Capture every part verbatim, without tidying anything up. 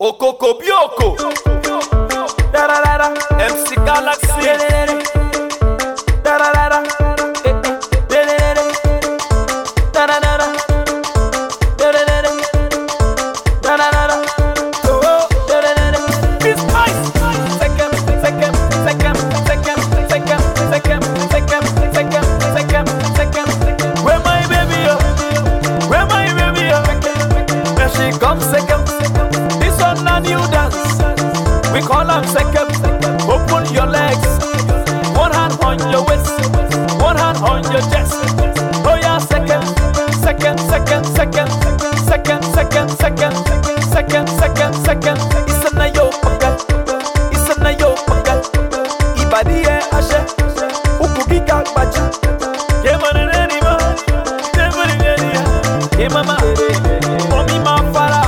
Okoko Bioko, da da da da, M C Galaxy, da da da da, da da da, da da da, da da da, da da da, oh, da da da. It's nice. Second, second, second, second, second, second, second, second, second, second. Where my baby? Where my baby? Where she comes second. A new dance, we call them second. Open your legs, one hand on your waist, one hand on your chest. Oh yeah, second, second, second, second, second, second, second, second, second, second. It's a nayo paka, it's a nayo paka. Ibadi e ashe, ukubika bacha. Yemane neni ma, yemane neni ya. Yemama, omi ma fara.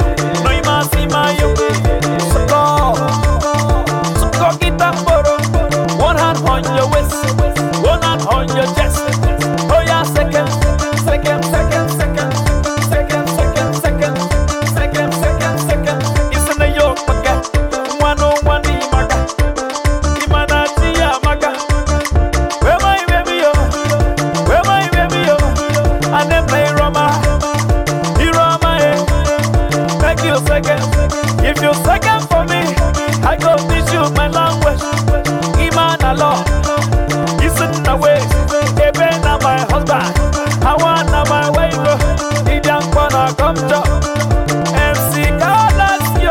One hand on your waist, one hand on your chest. Oh yeah, second, second, second, second, second, second, second, second, second, second. It's in the yoke, maga. One oh one di maga. Imana tia maga. Where my baby yo? Where my baby yo? And then play Roma. He Roma eh. Make you second. If you second for me, I go teach you my language. Lord, listen away. Even na my husband, I want na my wife. He don't wanna come to M C Galaxy.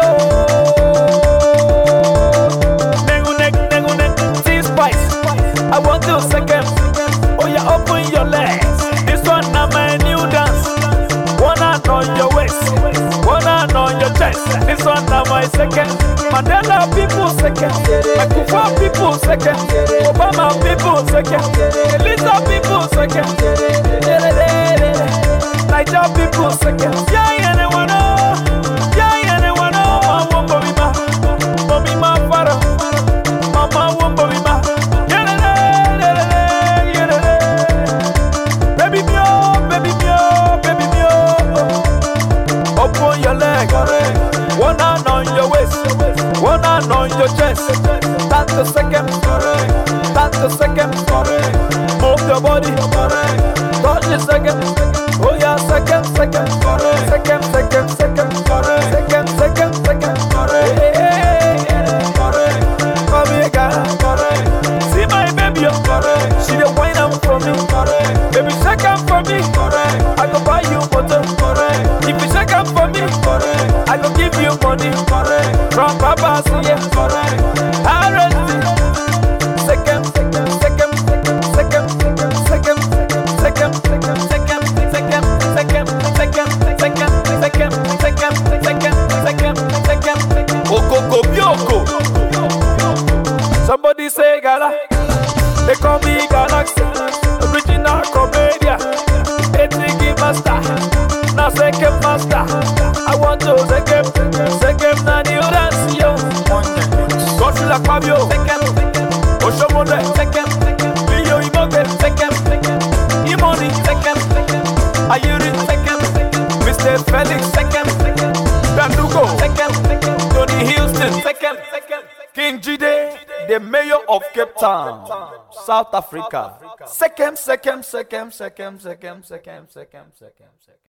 Nengu nek, nengu nek, see spice. I want to second. Oh yeah, open your legs. This one na my new dance. One hand on your waist, one hand on your chest. This one na my second. Mandela people second, Akufa people second, Obama people second, Elisa people second, Niger people second. Yeah, yeah, they wanna, yeah, yeah, they wanna. Mama won't be ma, mommy ma fara, mama won't be ma. Yeah, yeah, yeah, baby me oh, baby me oh, baby me oh. Open your leg, one hand on your waist. One hand on your chest, that's the second, that's the second. Move your body, touch the second. Oh yeah, second, second, second, second, second, second, second, second. Mommy, see my baby, she the wine up for me. Baby, second for me, I go buy you water. If you second for me, I go give you money. From Papa, see ya. I ready. Second, second, second, second, second, second, second, second, second, second, second, second, second, second, second, second. Okoko Bioko. Somebody say Gala. They call me Galaxy. Original comedian. Etiki master. Now second master. I want to second, second na new dance yo. Godzilla Fabio, second, Oshomode, second, Leo Imoge, second, Imoni, second, Ayuri, second, Mister Felix, second, Brandugo, second, Tony Houston, second, King Jide, the mayor of Cape Town, South Africa, second, second, second, second, second, second, second, second, second.